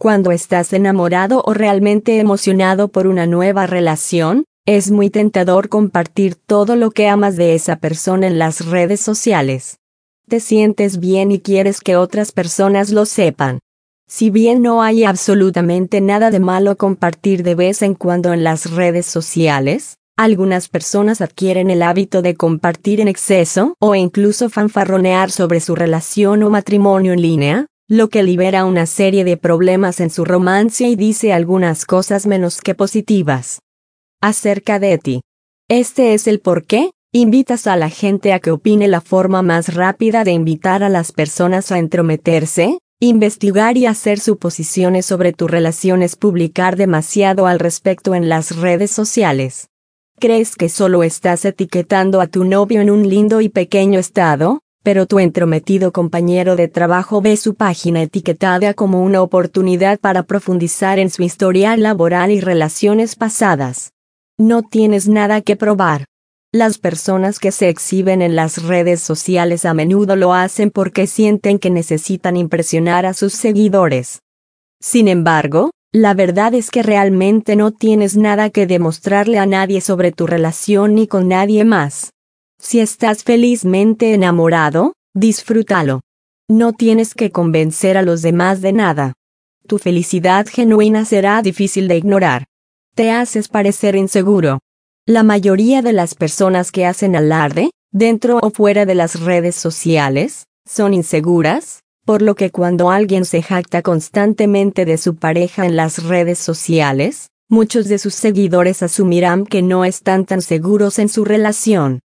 Cuando estás enamorado o realmente emocionado por una nueva relación, es muy tentador compartir todo lo que amas de esa persona en las redes sociales. Te sientes bien y quieres que otras personas lo sepan. Si bien no hay absolutamente nada de malo compartir de vez en cuando en las redes sociales, algunas personas adquieren el hábito de compartir en exceso o incluso fanfarronear sobre su relación o matrimonio en línea, lo que libera una serie de problemas en su romance y dice algunas cosas menos que positivas acerca de ti. Este es el por qué invitas a la gente a que opine. La forma más rápida de invitar a las personas a entrometerse, investigar y hacer suposiciones sobre tu relación es publicar demasiado al respecto en las redes sociales. ¿Crees que solo estás etiquetando a tu novio en un lindo y pequeño estado, pero tu entrometido compañero de trabajo ve su página etiquetada como una oportunidad para profundizar en su historial laboral y relaciones pasadas? No tienes nada que probar. Las personas que se exhiben en las redes sociales a menudo lo hacen porque sienten que necesitan impresionar a sus seguidores. Sin embargo, la verdad es que realmente no tienes nada que demostrarle a nadie sobre tu relación ni con nadie más. Si estás felizmente enamorado, disfrútalo. No tienes que convencer a los demás de nada. Tu felicidad genuina será difícil de ignorar. Te haces parecer inseguro. La mayoría de las personas que hacen alarde, dentro o fuera de las redes sociales, son inseguras, por lo que cuando alguien se jacta constantemente de su pareja en las redes sociales, muchos de sus seguidores asumirán que no están tan seguros en su relación.